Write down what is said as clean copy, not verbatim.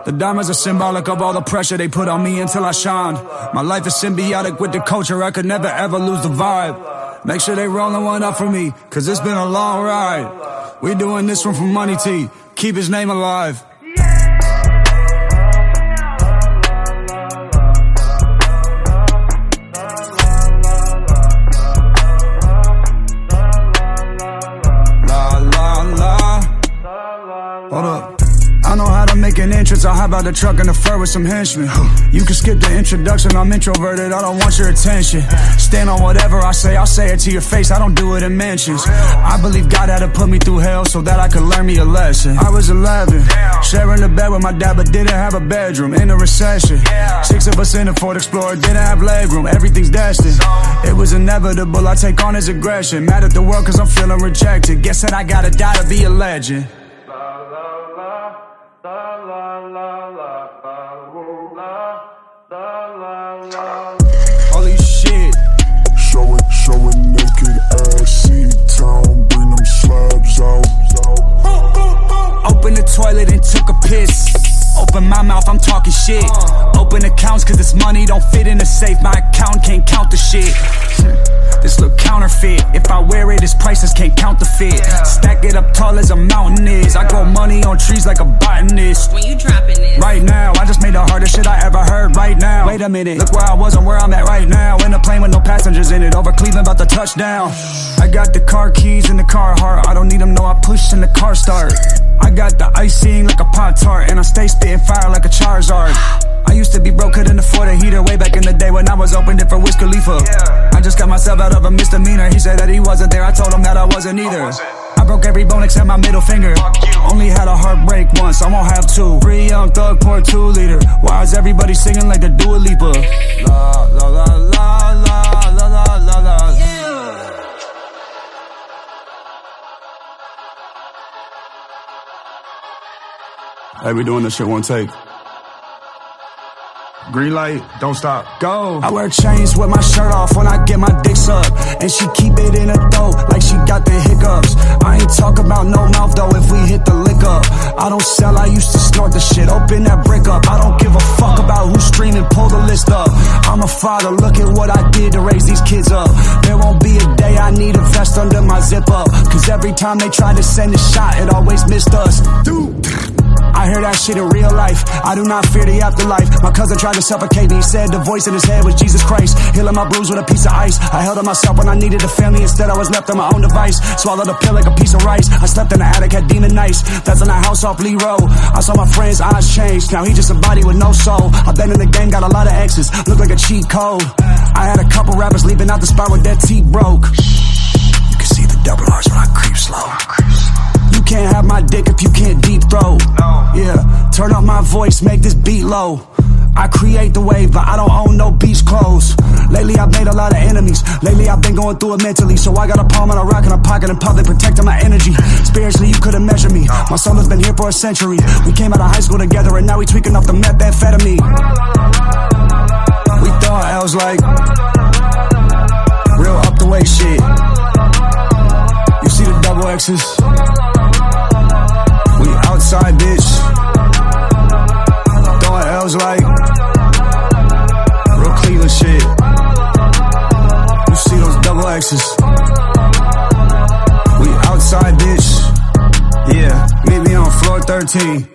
The diamonds are symbolic of all the pressure they put on me until I shined. My life is symbiotic with the culture, I could never ever lose the vibe. Make sure they rollin' one up for me, cause it's been a long ride. We doing this one for Money T, keep his name alive. Hold up. I know how to make an entrance, I'll hop out the truck in the fur with some henchmen. You can skip the introduction, I'm introverted, I don't want your attention. Stand on whatever I say, I'll say it to your face, I don't do it in mentions. I believe God had to put me through hell so that I could learn me a lesson. I was 11, sharing the bed with my dad but didn't have a bedroom. In a recession, 6 of us in the Ford Explorer, didn't have legroom. Everything's destined, it was inevitable, I take on his aggression. Mad at the world cause I'm feeling rejected. Guess that I gotta die to be a legend. Holy shit. Showing naked ass, C-Town, bring them slabs out. Open the toilet and took a piss. Open my mouth, I'm talking shit. Open accounts cause this money don't fit in the safe. My account can't count the shit. This look counterfeit. If I wear it, its prices can't count the fit. Stack it up tall as a mountain is. I grow money on trees like a botanist. When you dropping this? Right now, I just made the hardest shit I ever heard right now. Wait a minute, look where I was and where I'm at right now. In a plane with no passengers in it, over Cleveland about to touch down. I got the car keys in the car heart. I don't need them, no, I push and the car start. I got the icing like a Pop-Tart, and I stay spitting fire like a Charizard. I used to be broke, couldn't afford a heater way back in the day when I was opened it for Wiz Khalifa. I just got myself out of a misdemeanor. He said that he wasn't there, I told him that I wasn't either. I broke every bone except my middle finger. Only had a heartbreak once, I won't have two. Free Young Thug, pour 2 liter. Why is everybody singing like the Dua Lipa? La la la la la la la la la. Hey, we doing this shit one take. Green light, don't stop, go. I wear chains with my shirt off when I get my dick sucked, and she keep it in her throat like she got the hiccups. I ain't talk about no mouth though if we hit the lick up. I don't sell, I used to snort the shit, open that brick up. I don't give a fuck about who's streaming, pull the list up. I'm a father, look at what I did to raise these kids up. There won't be a day I need a vest under my zip up, cause every time they try to send a shot, it always missed us. Dude, I hear that shit in real life, I do not fear the afterlife. My cousin tried to suffocate me, he said the voice in his head was Jesus Christ. Healing my bruise with a piece of ice. I held on myself when I needed a family, instead I was left on my own device. Swallowed a pill like a piece of rice. I slept in the attic, had demon nights. That's in the house off Lee Road. I saw my friend's eyes change, now he just a body with no soul. I've been in the game, got a lot of exes, look like a cheat code. I had a couple rappers leaving out the spot with their teeth broke. You can see the double R's when I creep slow. You can't have my dick if you can't deep throat. Yeah, turn up my voice, make this beat low. I create the wave, but I don't own no beach clothes. Lately I've made a lot of enemies. Lately I've been going through it mentally, so I got a palm and a rock in a pocket in public, protecting my energy. Spiritually you couldn't measure me. My soul has been here for a century. We came out of high school together and now we tweaking off the methamphetamine. We thought L's like real up the way shit. You see the double X's? We outside, bitch. Throwing L's like real Cleveland shit. You see those double X's? We outside, bitch. Yeah, meet me on floor 13.